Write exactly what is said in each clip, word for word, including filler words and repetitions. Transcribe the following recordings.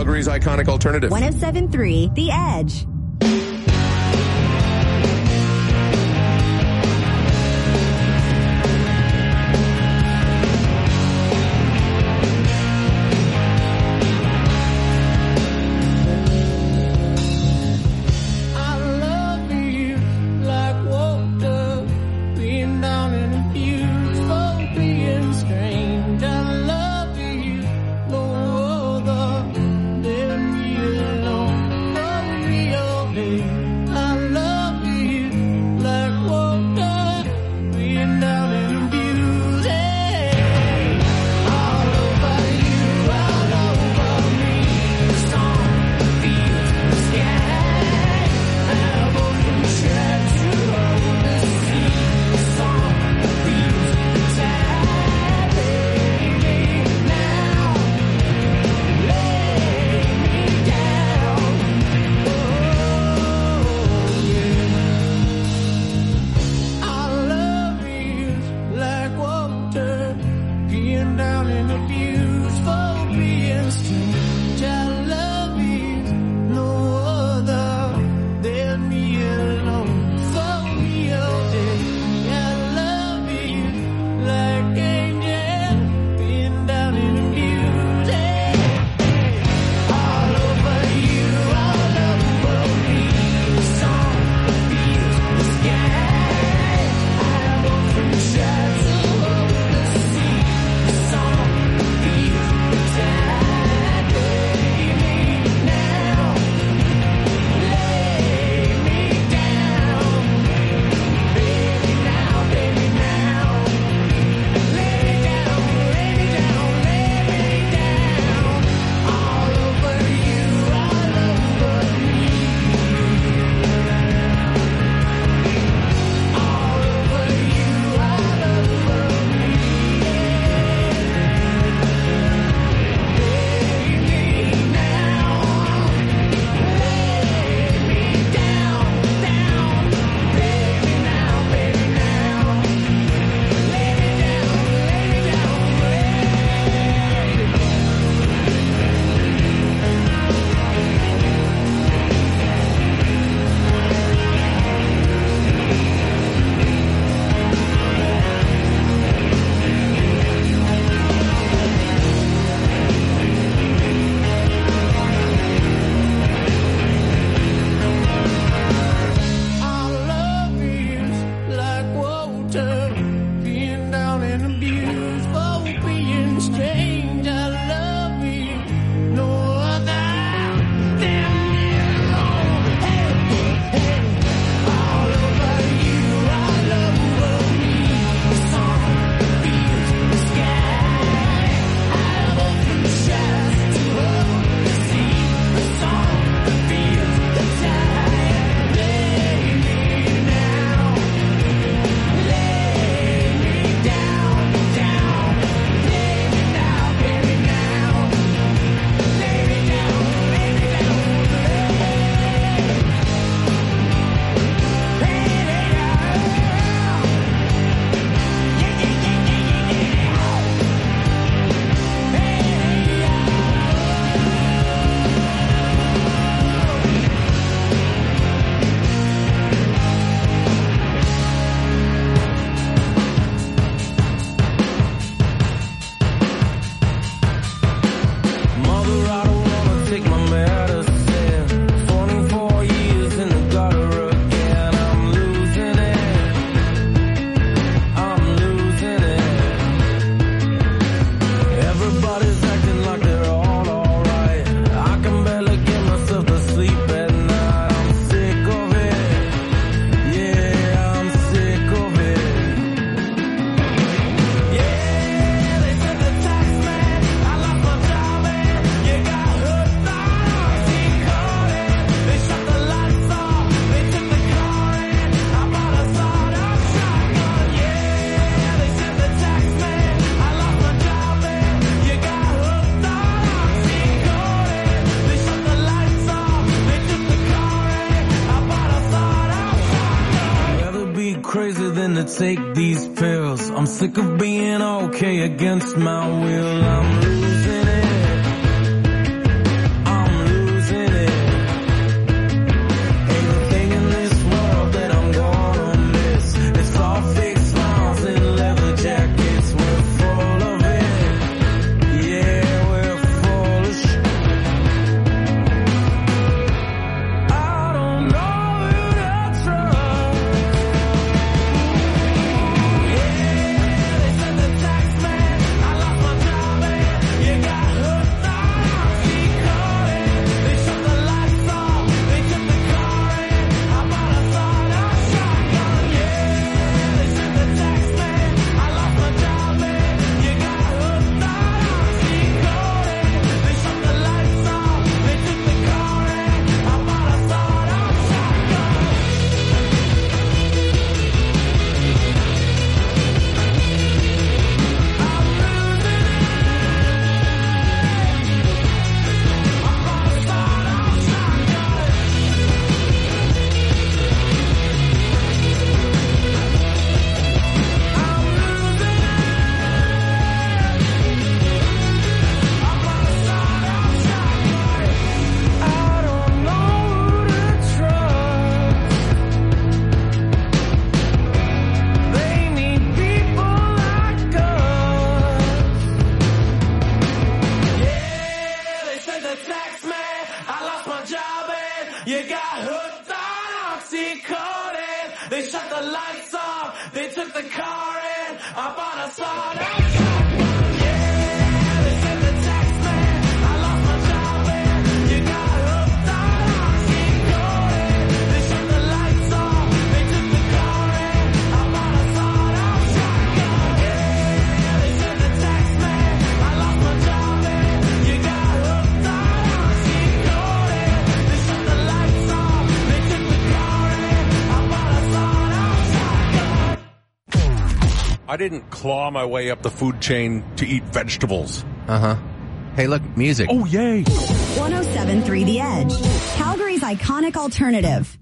Calgary's iconic alternative. one oh seven point three The Edge. crazy than to take these pills. I'm sick of being okay against my will. I'm losing it. I'm I lost my job and you got hooked on oxycodone. They shut the lights off, they took the car and I bought a sawed-off. I didn't claw my way up the food chain to eat vegetables. Uh-huh. Hey, look, music. Oh, yay. one oh seven point three The Edge, Calgary's iconic alternative.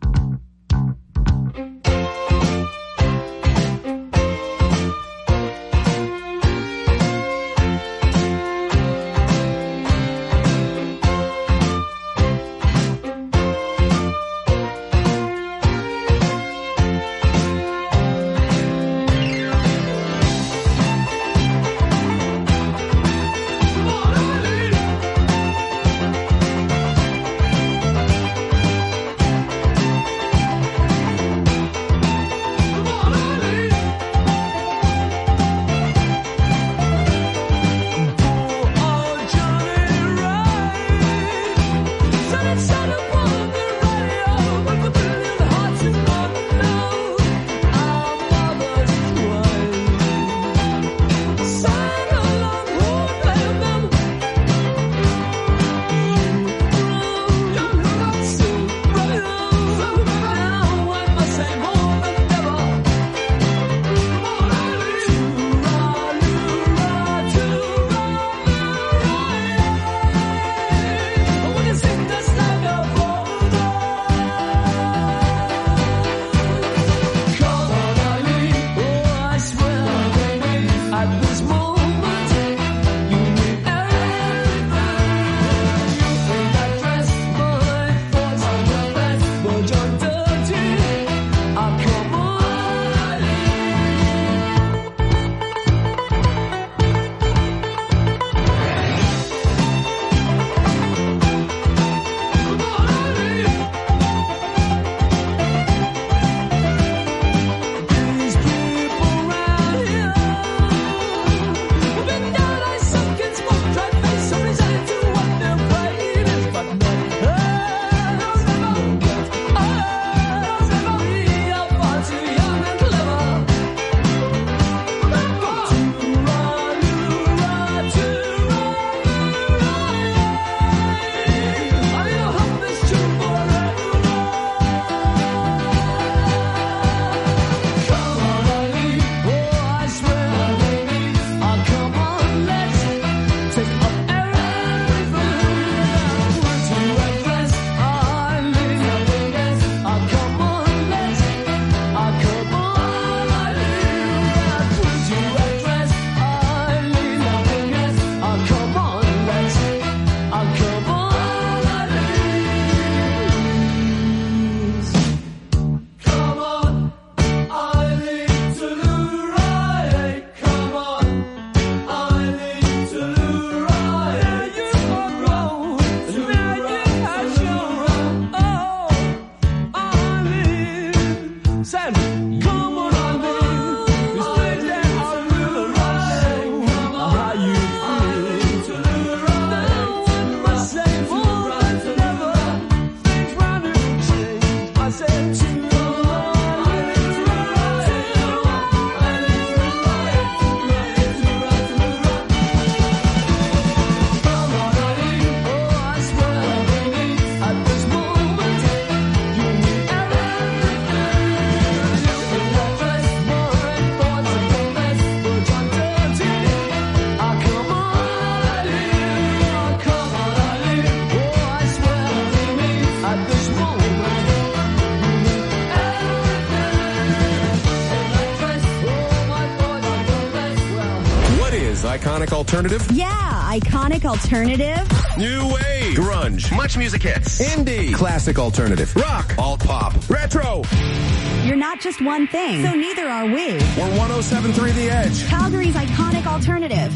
Iconic alternative? Yeah, iconic alternative. New wave. Grunge. Much music hits. Indie. Classic alternative. Rock. Alt pop. Retro. You're not just one thing, so neither are we. We're one oh seven point three The Edge, Calgary's iconic alternative.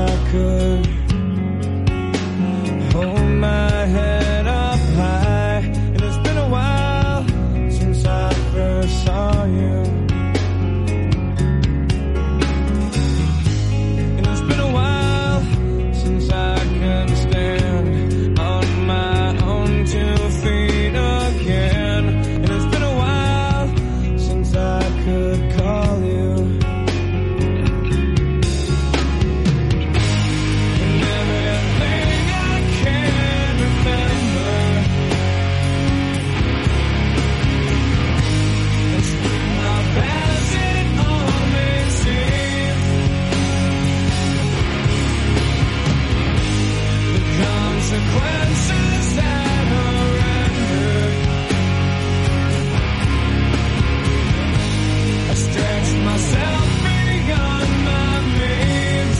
I could hold my head up high. And it's been a while since I first saw you. And it's been a while since I can stand on my own two feet again. And it's been a while since I could call you. And everything I can remember is not as it all may seem. The consequences that are rendered, I stretch myself beyond my means.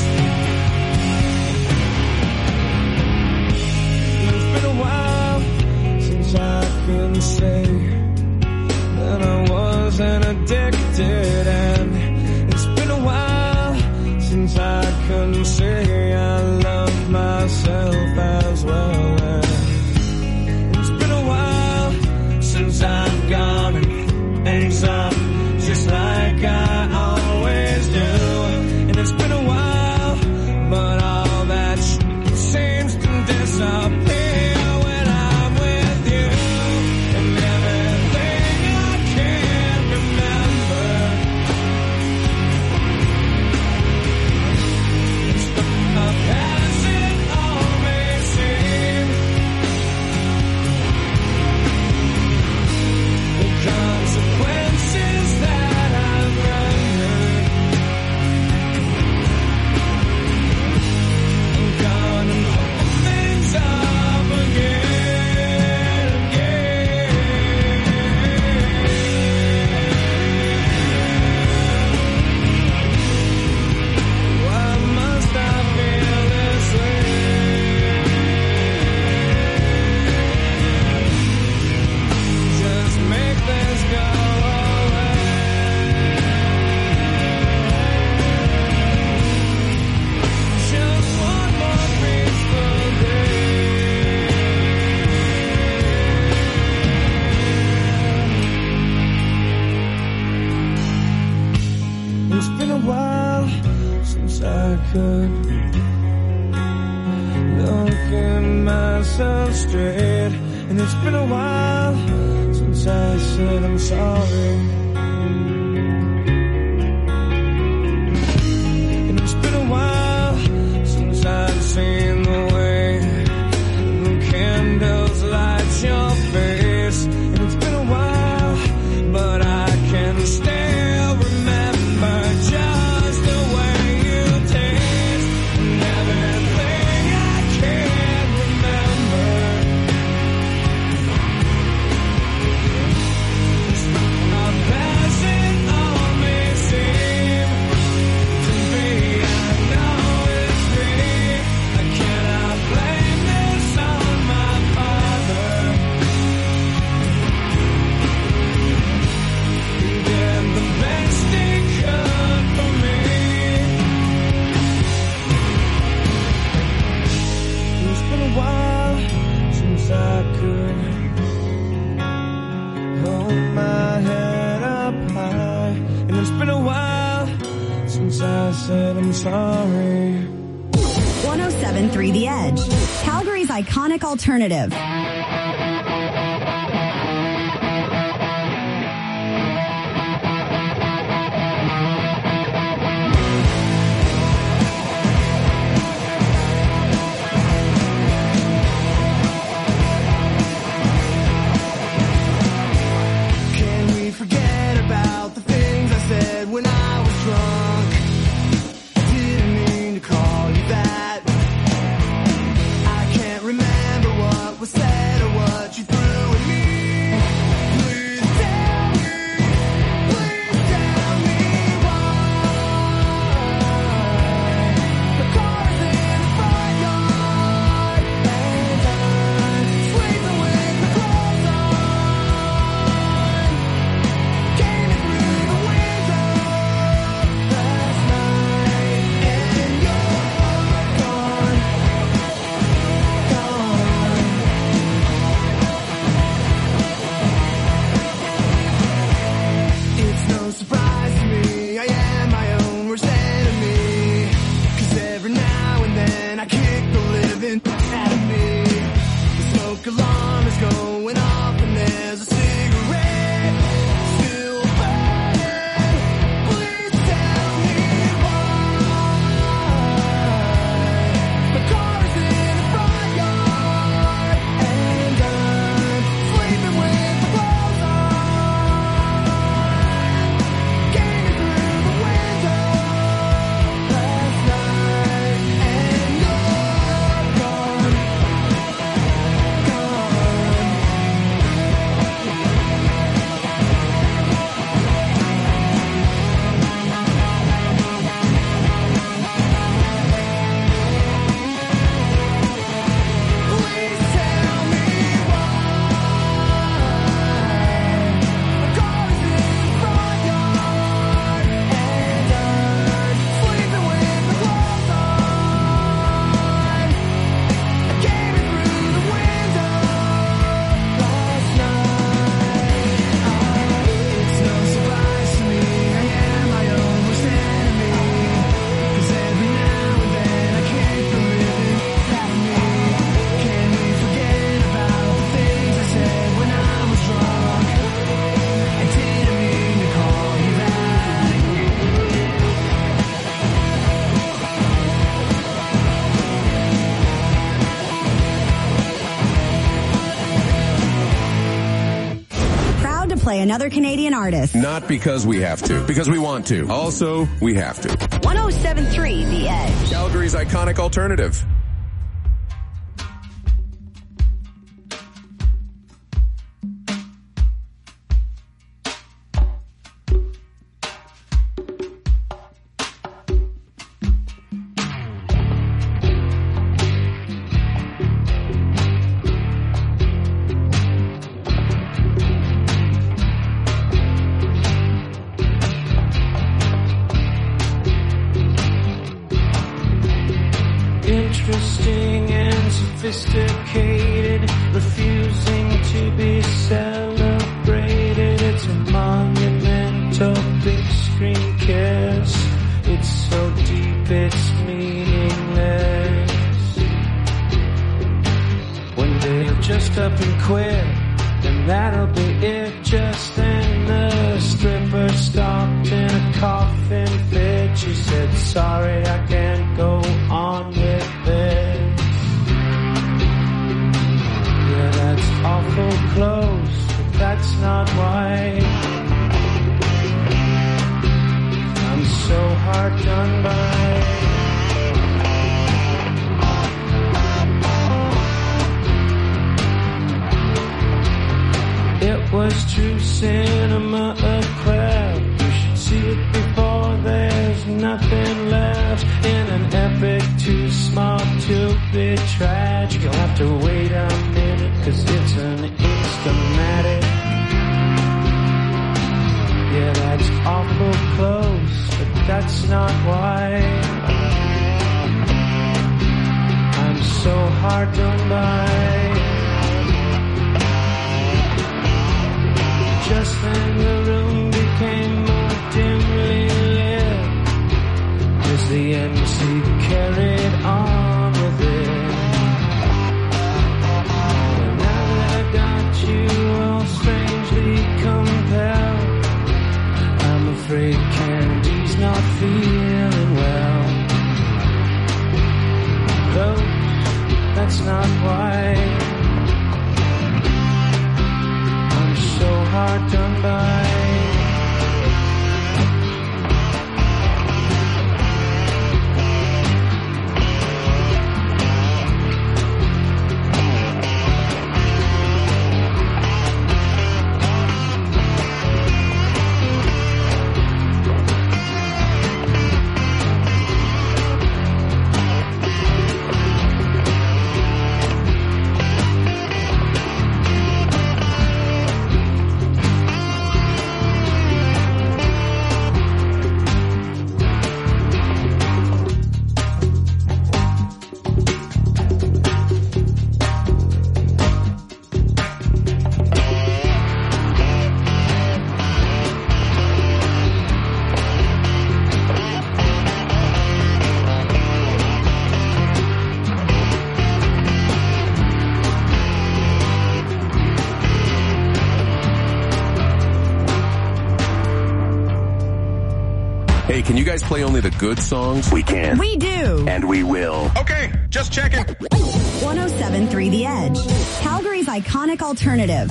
It's been a while since I can say that I wasn't addicted, and it's been a while since I can say I love myself as well. And it's been a while since I've gone and ends up just like I always do. And it's been a while, but all that shit seems to disappear when I'm with you. And everything I can remember is the past it all may seem. The consequences that I've rendered, I'm gonna hold things up again, again. Why must I feel this way? Just make this go away. Just one more peaceful day. It's been a while since I could look in myself straight. And it's been a while since I said I'm sorry. And it's been a while since I've seen the way the candles light your face. And it's been a while, but I can still remember just the way you taste. And everything I can remember is how past it all may seem to be. I know it's me. I cannot blame this on my father. He did the best he could for me. It's been a while since I could hold my head up high. And it's been a while since I said I'm sorry. one oh seven point three The Edge, Calgary's iconic alternative. Can we forget about the things I said when I was drunk? Didn't mean to call you that. I can't remember what was said. breathing at me. The smoke alarm is going off and there's a cigarette still burning. Please tell me why. The car's in the front yard and I'm sleeping with the clothes on. Came in through the window last night and you're gone, gone. Please tell me why. The car's in the front yard and I'm sleeping with the clothes on. I came in through the window last night. It's no surprise to me, I am my own worst enemy. 'Cause every now and then I can't the living out of me. Can we forget about the things I said when I was drunk? I didn't mean to call you that. Proud to play another Canadian artist. Not because we have to, because we want to. Also, we have to. one oh seven point three The Edge. Calgary's iconic alternative. Interesting and sophisticated, refusing to be celebrated. It's a monumental big screen kiss. It's so deep, it's meaningless. One day you'll just up and quit, and that'll be it. Just then the stripper stopped in a coughing fit. She said, sorry, I can't go on with this. Yeah, that's awful close, but that's not why. I'm so hard done by. It was true cinema, a crowd. You should see it before there's nothing left. In an epic too small to be tragic. You'll have to wait a minute, 'cause it's an instamatic. Yeah, that's awful close, but that's not why. I'm so hard done by. Just then the room became more dimly lit as the M C carried on with it. And now that I got you all strangely compelled, I'm afraid Candy's not feeling well. Close, that's not why. So hard done by. can you guys play only the good songs? We can. We do. And we will. Okay, just checking. one oh seven point three The Edge, Calgary's iconic alternative.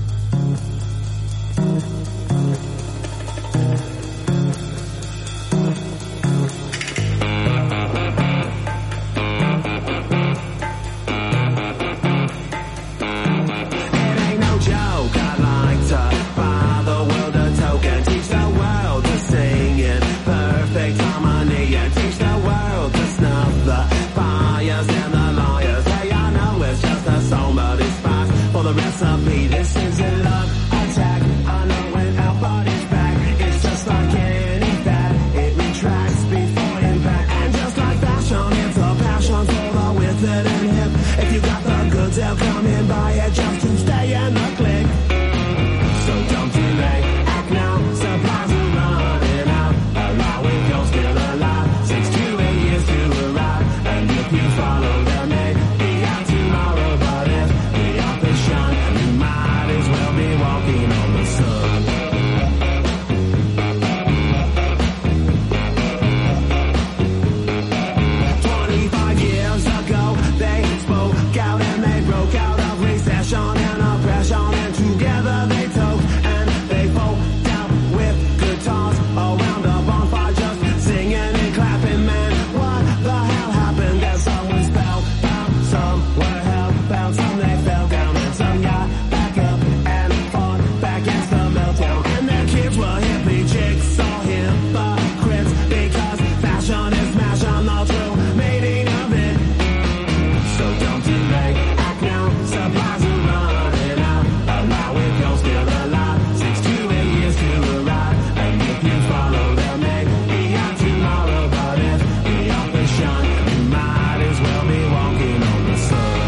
Recipe, this is a love attack. I know when our body's back, it's just like any fat. It retracts before impact, and just like fashion, it's a passion for the with it and hip. If you got the goods, they'll come and buy it just to stay in the click. So don't delay, act now. Supplies are running out. Allow it, you're still alive. Six to eight years to arrive, and if you follow them, may be out tomorrow, but if the office shine, you might as well be walking on the sun. Twenty-five years ago, they spoke out and they broke out of recession and oppression, and together they took and they pulled out with guitars around a bonfire, just singing and clapping. Man, what the hell happened? That some was spellbound, some were hellbound, some they fell down, and some got back up and fought back against the meltdown. And their kids were hippie chicks, all hypocrites, because fashion is fashion, the true meaning of it. So don't delay, act now. Supplies are running out. Allow it, you're still alive. Six to eight years to arrive, and if you follow them, may be out tomorrow, but if the office shine, you might as well be walking on the sun.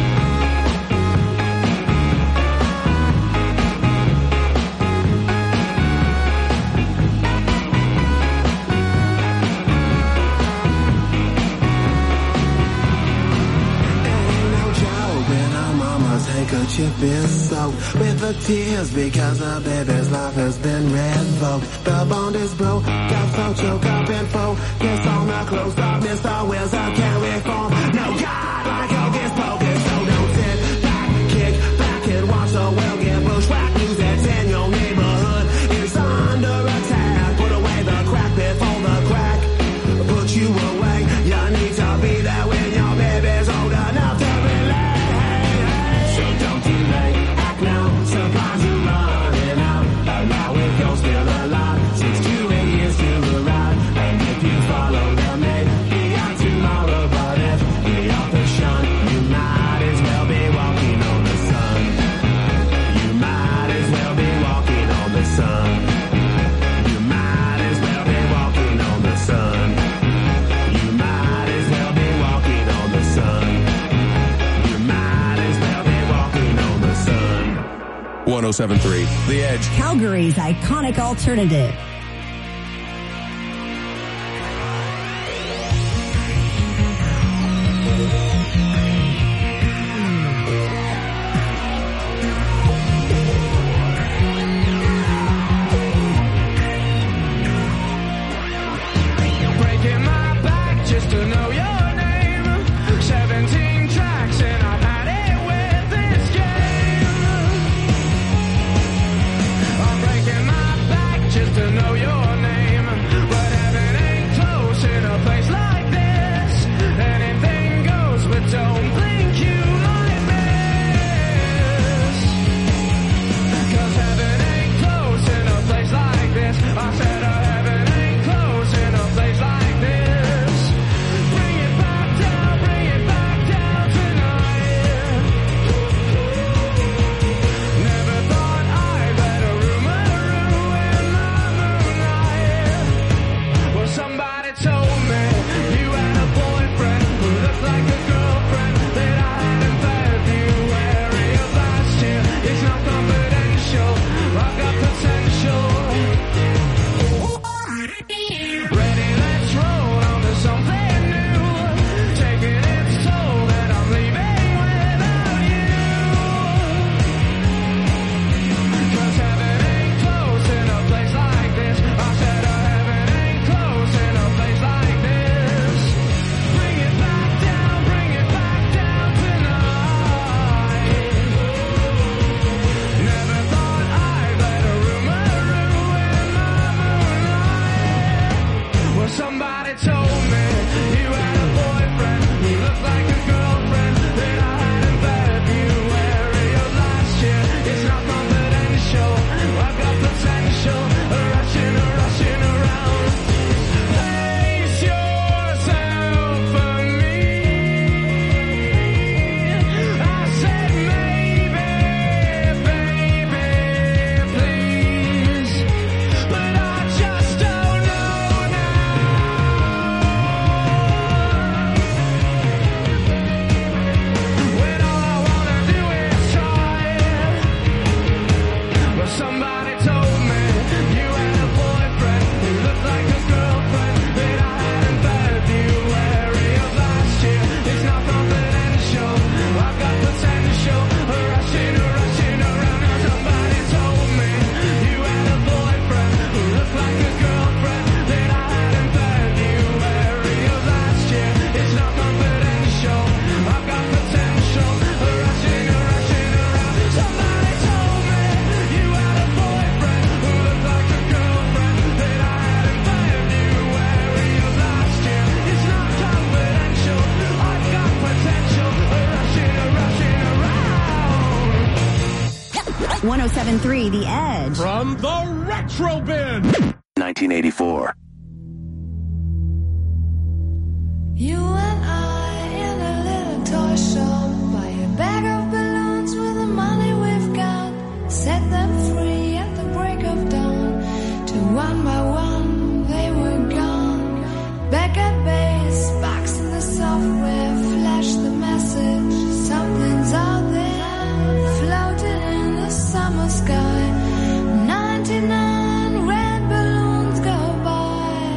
Ain't no joke when our mama's handkerchief is soaked with the tears because the baby's life has been revoked. The bond is broke, got so choked up and focused on the closed up Mister Wheels of carry form. No God like Hocus Pocus, so don't sit back, kick back and watch the world get bushwhacked. News that's in your neighborhood is under attack. Put away the crack before the crack put you away. You need to be there when your baby's old enough to relate. So don't delay, act now. Supplies are running out. Allow it, you're still alive. Six to eight years to arrive, and if you follow them, may be out tomorrow, but if the office shine, you might as well be walking on the sun. You might as well be walking on the sun. You might as well be walking on the sun. You might as well be walking on the sun. You might as well be walking on the sun. one oh seven point three The Edge. Calgary's iconic alternative. Breaking my back just to know your name. Seventeen tracks and I've had it with this game. I'm breaking my back just to know one oh seven point three The Edge. From the Retro Bin. nineteen eighty-four. You and I in a little toy shop, buy a bag of balloons with the money we've got, set them free at the break of dawn, till one by one they were gone. Back at base, box in the software, flash the message, something's out there, floating in the summer sky, ninety-nine red balloons go by.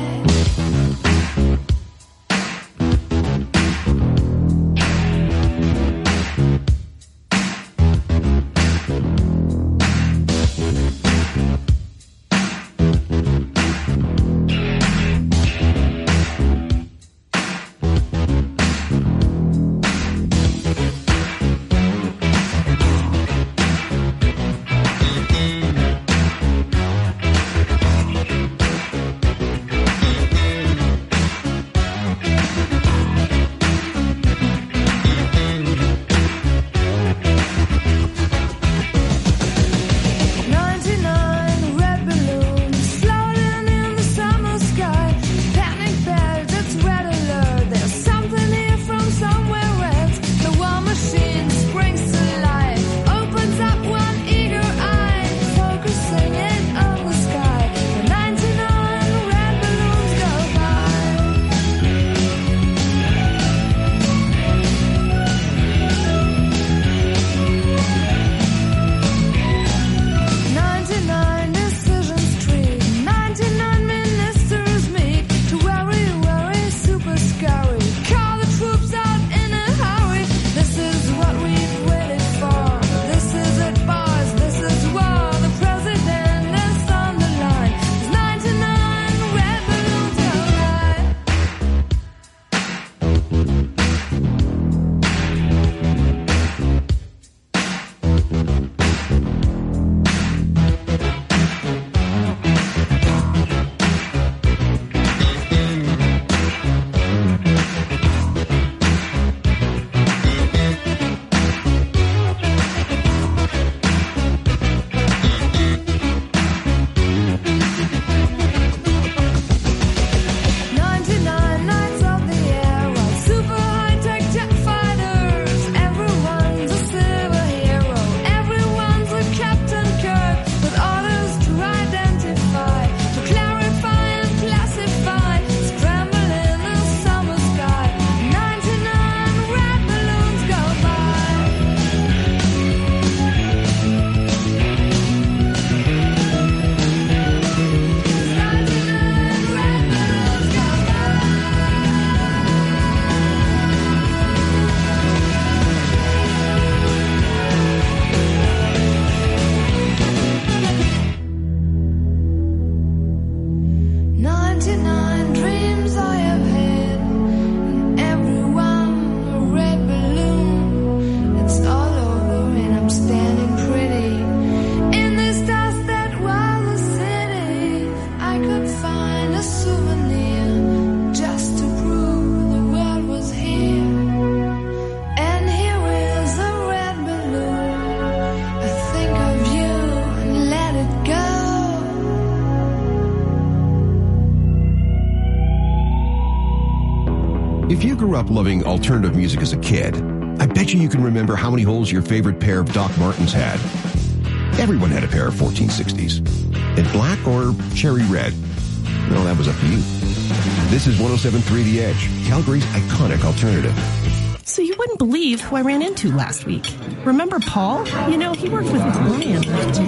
If you grew up loving alternative music as a kid, I bet you you can remember how many holes your favorite pair of Doc Martens had. Everyone had a pair of fourteen sixties. In black or cherry red? Well, that was up to you. This is one oh seven point three The Edge, Calgary's iconic alternative. So you wouldn't believe who I ran into last week. Remember Paul? You know, he worked with Brian.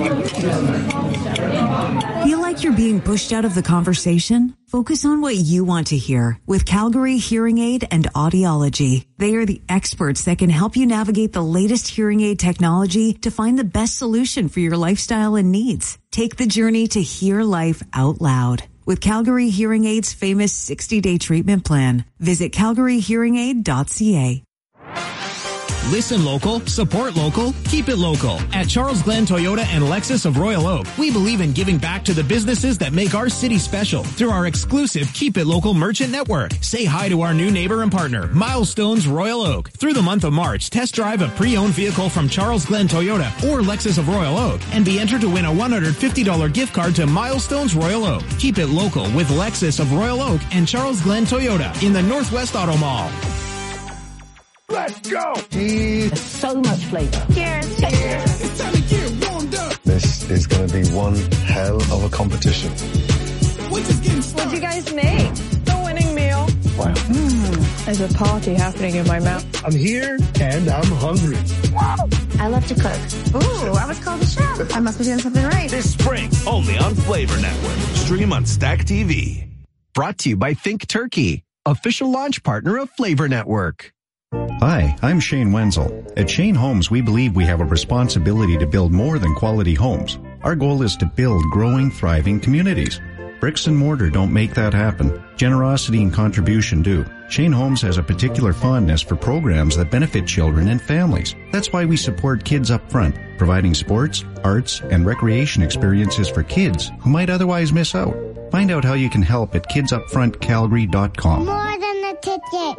Feel like you're being pushed out of the conversation? Focus on what you want to hear with Calgary Hearing Aid and Audiology. They are the experts that can help you navigate the latest hearing aid technology to find the best solution for your lifestyle and needs. Take the journey to hear life out loud with Calgary Hearing Aid's famous sixty-day treatment plan. Visit calgary hearing aid dot c a. Listen local, support local, keep it local. At Charles Glenn Toyota and Lexus of Royal Oak, we believe in giving back to the businesses that make our city special through our exclusive Keep It Local merchant network. Say hi to our new neighbor and partner, Milestones Royal Oak. Through the month of March, test drive a pre-owned vehicle from Charles Glenn Toyota or Lexus of Royal Oak and be entered to win a one hundred fifty dollars gift card to Milestones Royal Oak. Keep it local with Lexus of Royal Oak and Charles Glenn Toyota in the Northwest Auto Mall. Let's go! Cheers. So much flavor. Cheers. Cheers. It's time to get warmed up. This is going to be one hell of a competition. What'd you guys make? The winning meal. Wow. Mm, there's a party happening in my mouth. I'm here and I'm hungry. Wow. I love to cook. Ooh, I was called a chef. I must be doing something right. This spring, only on Flavor Network. Stream on Stack T V. Brought to you by Think Turkey, official launch partner of Flavor Network. Hi, I'm Shane Wenzel. At Shane Homes, we believe we have a responsibility to build more than quality homes. Our goal is to build growing, thriving communities. Bricks and mortar don't make that happen. Generosity and contribution do. Shane Homes has a particular fondness for programs that benefit children and families. That's why we support Kids Up Front, providing sports, arts, and recreation experiences for kids who might otherwise miss out. Find out how you can help at kids up front calgary dot com. More than a ticket.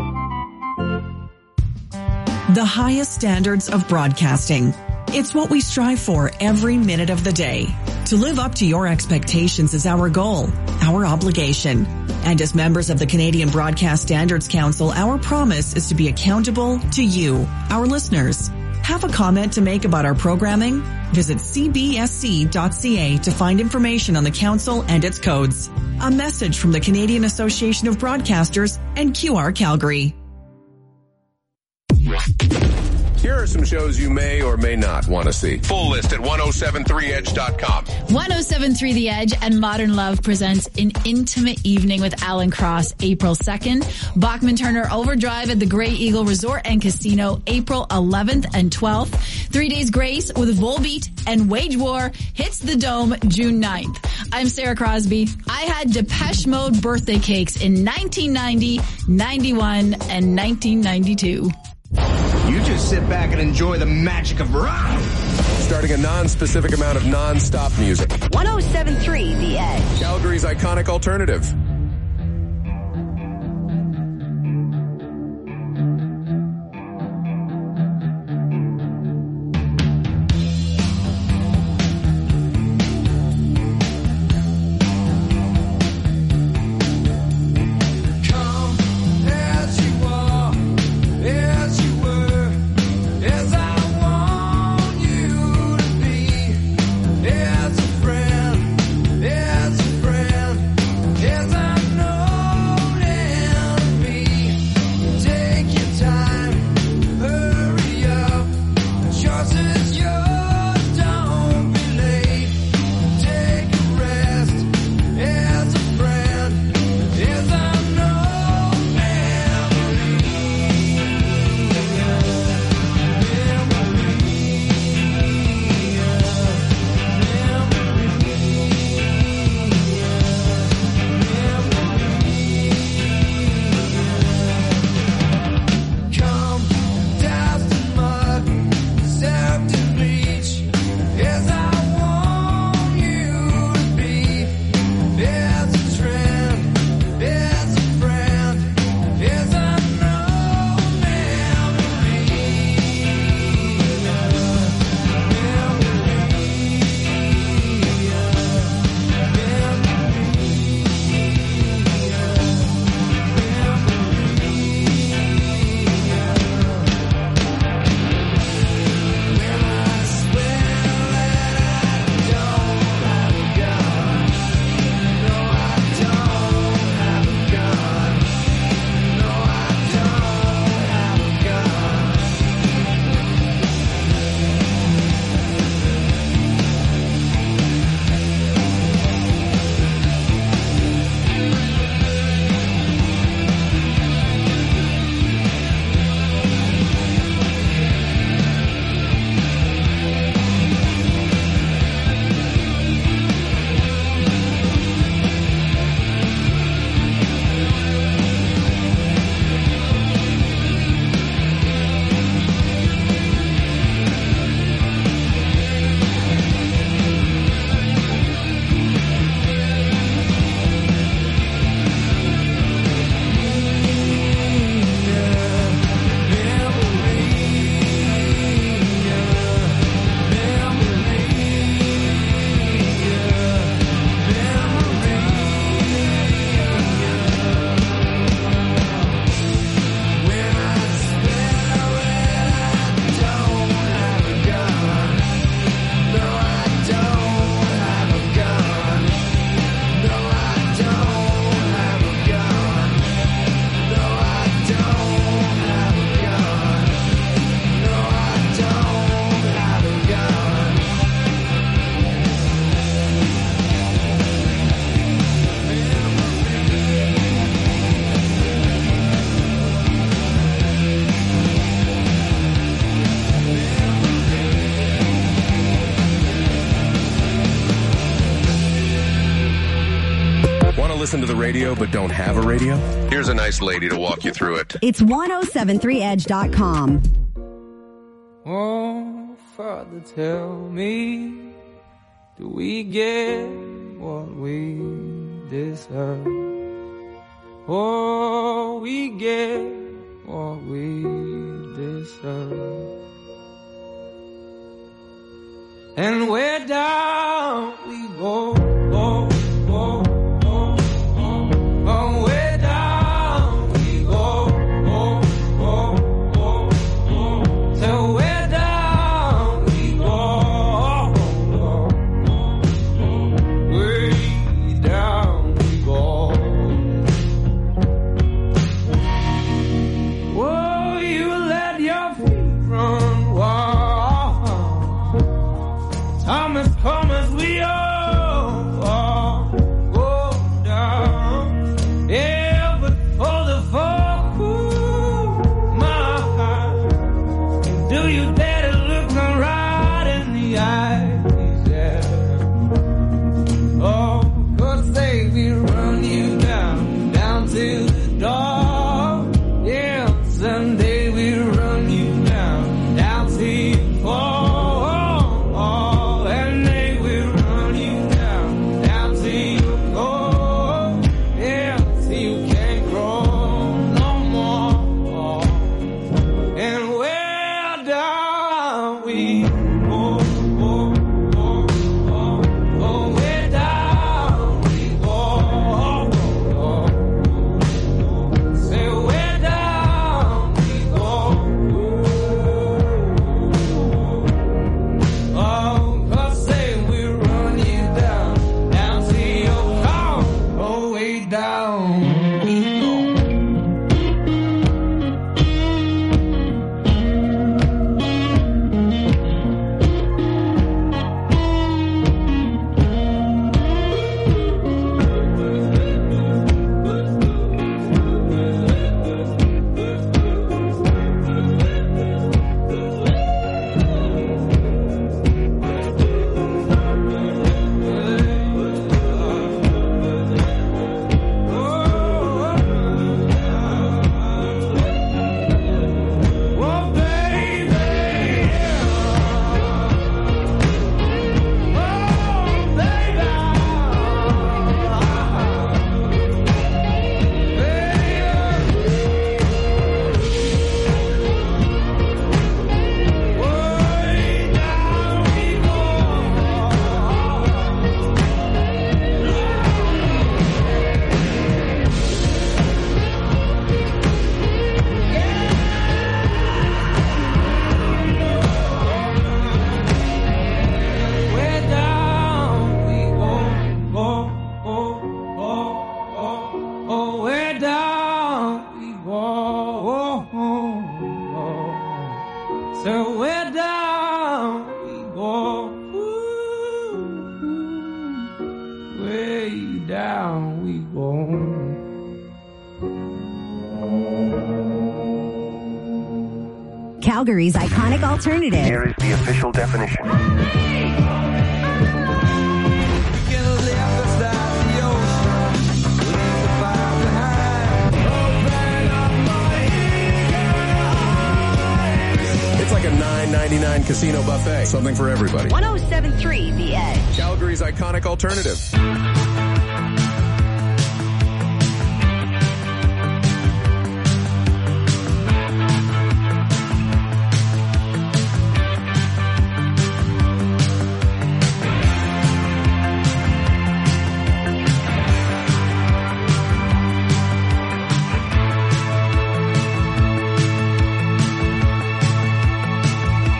The highest standards of broadcasting. It's what we strive for every minute of the day. To live up to your expectations is our goal, our obligation. And as members of the Canadian Broadcast Standards Council, our promise is to be accountable to you, our listeners. Have a comment to make about our programming? Visit c b s c dot c a to find information on the council and its codes. A message from the Canadian Association of Broadcasters and Q R Calgary. Here are some shows you may or may not want to see. Full list at ten seventy-three edge dot com. ten seventy-three The Edge and Modern Love presents An Intimate Evening with Alan Cross, April second. Bachman Turner Overdrive at the Grey Eagle Resort and Casino, April eleventh and twelfth. Three Days Grace with Volbeat and Wage War hits the Dome June ninth. I'm Sarah Crosby. I had Depeche Mode birthday cakes in nineteen ninety, ninety-one, and nineteen ninety-two. You just sit back and enjoy the magic of rock. Starting a non-specific amount of non-stop music. ten seventy-three The Edge. Calgary's iconic alternative. Yes, listen to the radio but don't have a radio? Here's a nice lady to walk you through it. It's ten seventy-three edge dot com. Oh, Father, tell me, do we get what we deserve? Oh, we get what we deserve. And where down we go, oh, oh, oh, oh, oh, where down we go, oh, oh, oh, oh, so where down we go, oh, oh, oh, way down we go. Whoa, you let your feet run wild. Thomas, come as we all, all go down. Yeah, but for the folk who my heart, do you dare to look me right in the eyes? Yeah. Oh, 'cause they will run you down, down to the door. Yeah, someday we'll run you down, down to your floor. Calgary's iconic alternative. Here is the official definition. It's like a nine ninety-nine casino buffet. Something for everybody. ten seventy-three The Edge. Calgary's iconic alternative.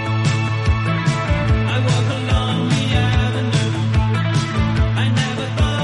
I walk along the avenue. I never thought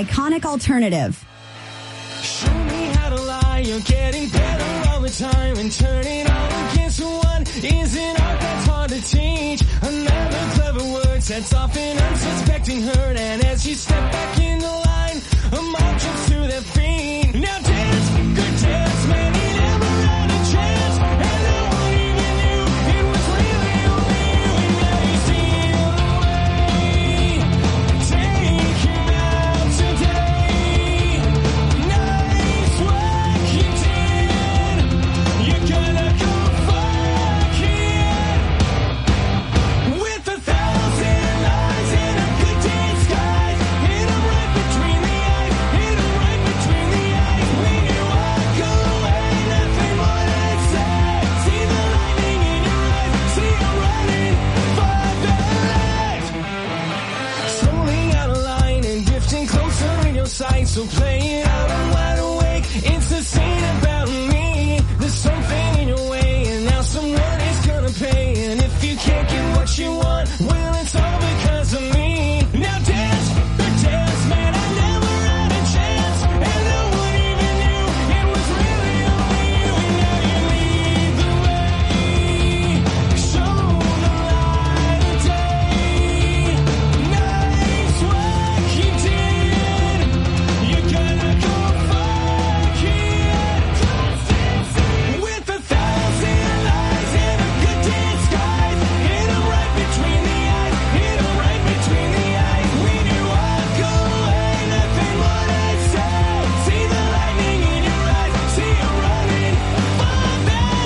iconic alternative. Show me how to lie, you're getting better all the time, and turning all against one is an art that's hard to teach. Another clever word sets off an unsuspecting hurt, and as you step back in the line, a mob jumps to their feet. Now dance, good dance, man, he never had a chance, and no one even knew it was really only you, and now you see the way. Take him out today. Nice work you did. You're gonna go fuck it. With a thousand eyes and a good disguise, hit 'em right between the eyes, hit 'em right between the eyes. When you walk away, nothing more to say. See the lightning in your eyes, see you running for the light. Slowly out of line and drifting closer in your sight, so play it out, I'm wide awake. It's the scene about me. There's something in your way, and now someone is gonna pay. And if you can't get what you want, well, it's all because of me. Now dance, the dance, man, I never had a chance, and no one even knew it was really only you, and now you lead the way. Show the light of day. Nice work you did. You're gonna go fuck it. With a thousand eyes and a good disguise, hit 'em right between the eyes, hit 'em right between the eyes. When you walk away, nothing more to say. See the lightning in your eyes, see you running for their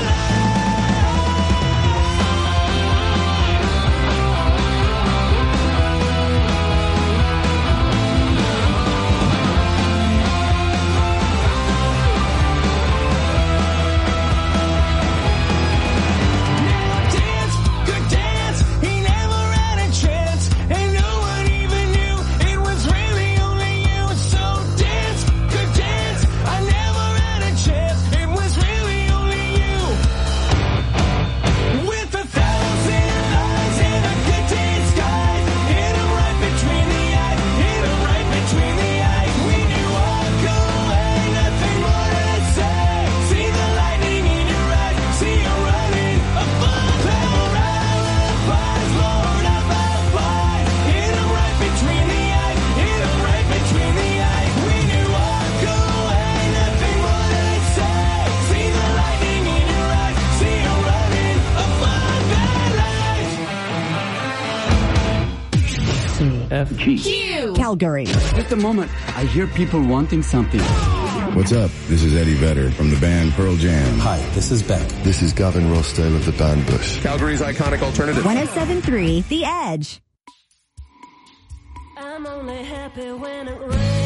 dance, good dance, he never had a chance, and no one even knew it was really only you. So dance, good dance, I never had a chance, it was really only you. With a thousand eyes and a good disguise, hit 'em right between the eyes, hit 'em right between the eyes. When you walk away, nothing more to say. See the lightning in your eyes, see you running above the alibis, Lord of alibis. Hit 'em right between the eyes, hit 'em right between the eyes. When you walk away, nothing more to say. See the lightning in your eyes, see you running above the lights. C F G. Q. Calgary. At the moment, I hear people wanting something. What's up? This is Eddie Vedder from the band Pearl Jam. Hi, this is Beck. This is Gavin Rossdale of the band Bush. Calgary's iconic alternative. one oh seven three The Edge. I'm only happy when it rains.